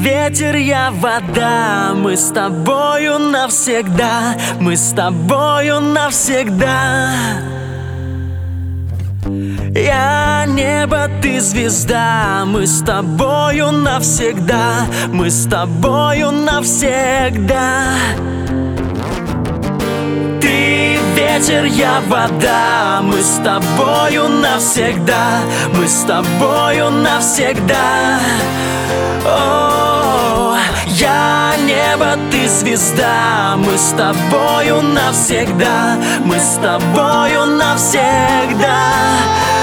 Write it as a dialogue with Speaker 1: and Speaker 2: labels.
Speaker 1: ветер, я вода, мы с тобою навсегда, мы с тобою навсегда. Я небо, ты звезда, мы с тобою навсегда, мы с тобою навсегда. Ты ветер, я вода, мы с тобою навсегда, мы с тобою навсегда. О, я небо, ты звезда, мы с тобою навсегда, мы с тобою навсегда.